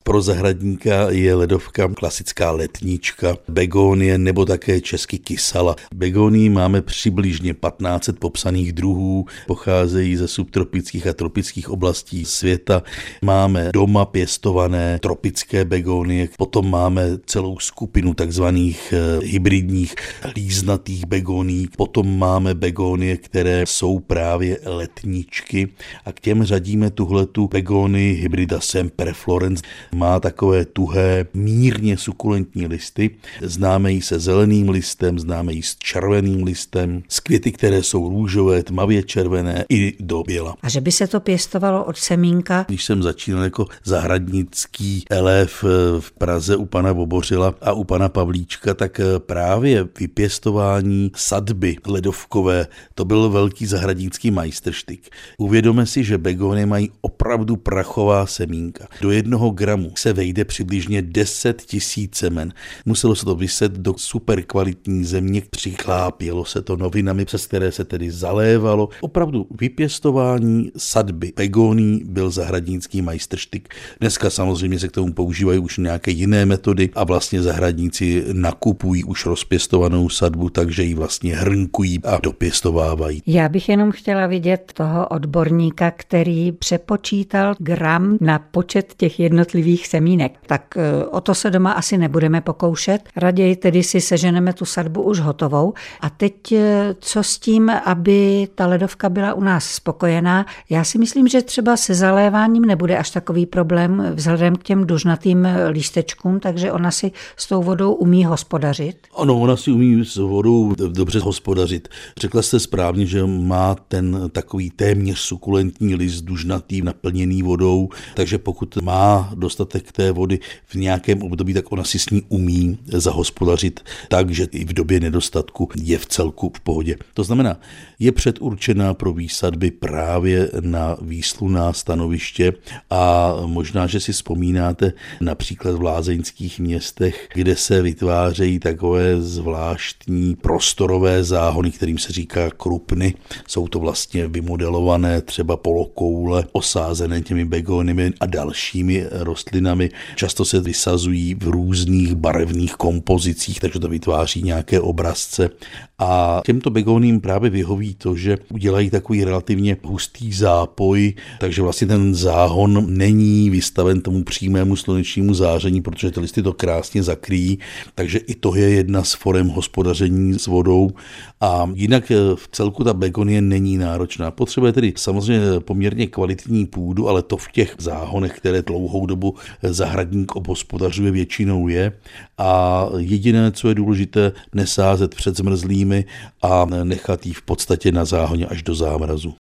Pro zahradníka je ledovka klasická letnička, begonie nebo také česky kysala. Begonii máme přibližně 1500 popsaných druhů, pocházejí ze subtropických a tropických oblastí světa. Máme doma pěstované tropické begonie, potom máme celou skupinu takzvaných hybridních líznatých begonií, potom máme begonie, které jsou právě letničky a k těm řadíme tuhletu begonii hybrida Semperflorens. Má takové tuhé, mírně sukulentní listy, známe ji se zeleným listem, známe ji s červeným listem, s květy, které jsou růžové, tmavě červené i do běla. A že by se to pěstovalo od semínka? Když jsem začínal jako zahradnický elév v Praze u pana Vobořila a u pana Pavlíčka, tak právě vypěstování sadby ledovkové, to byl velký zahradnický majstrštyk. Uvědomme si, že begonie mají opravdu prachová semínka. Do 1 gramu se vejde přibližně 10 000 semen. Muselo se to vyset do super kvalitní země, přichlápělo se to novinami, přes které se tedy zalévalo. Opravdu vypěstování sadby begonií byl zahradnický majstrštyk. Dneska samozřejmě se k tomu používají už nějaké jiné metody a vlastně zahradníci nakupují už rozpěstovanou sadbu, takže ji vlastně hrnkují a dopěstovávají. Já bych jenom chtěla vidět toho odborníka, který přepočítal gram na počet těch jednotlivých semínek. Tak o to se doma asi nebudeme pokoušet. Raději tedy si seženeme tu sadbu už hotovou. A teď co s tím, aby ta ledovka byla u nás spokojená? Já si myslím, že třeba se zaléváním nebude až takový problém vzhledem k těm dužnatým lístečkům, takže ona si s tou vodou umí hospodařit. Ano, ona si umí s vodou dobře hospodařit. Řekla jste správně, že má ten takový téměř sukulentní list dužnatý, naplněný vodou, takže pokud má dostatek té vody v nějakém období, tak ona si s ní umí zahospodařit tak, že i v době nedostatku je v celku v pohodě. To znamená, je předurčená pro výsadby právě na výslunná stanoviště a možná, že si vzpomínáte například v lázeňských městech, kde se vytvářejí takové zvláštní prostorové záhony, kterým se říká krupny. Jsou to vlastně vymodelované třeba polokoule, osázené těmi begoniemi a dalšími rostlinami. Často se vysazují v různých barevných kompozicích, takže to vytváří nějaké obrazce. A těmto begoním právě vyhoví to, že udělají takový relativně hustý zápoj, takže vlastně ten záhon není vystaven tomu přímému slunečnímu záření, protože ty listy to krásně zakryjí, takže i to je jedna z forem hospodaření s vodou. A jinak v celku ta begonie není náročná. Potřebuje tedy samozřejmě poměrně kvalitní půdu, ale to v těch záhonech, které dlouhou dobu zahradník obhospodařuje, většinou je. A jediné, co je důležité, nesázet před zmrzlými a nechat ji v podstatě na záhoně až do zámrazu.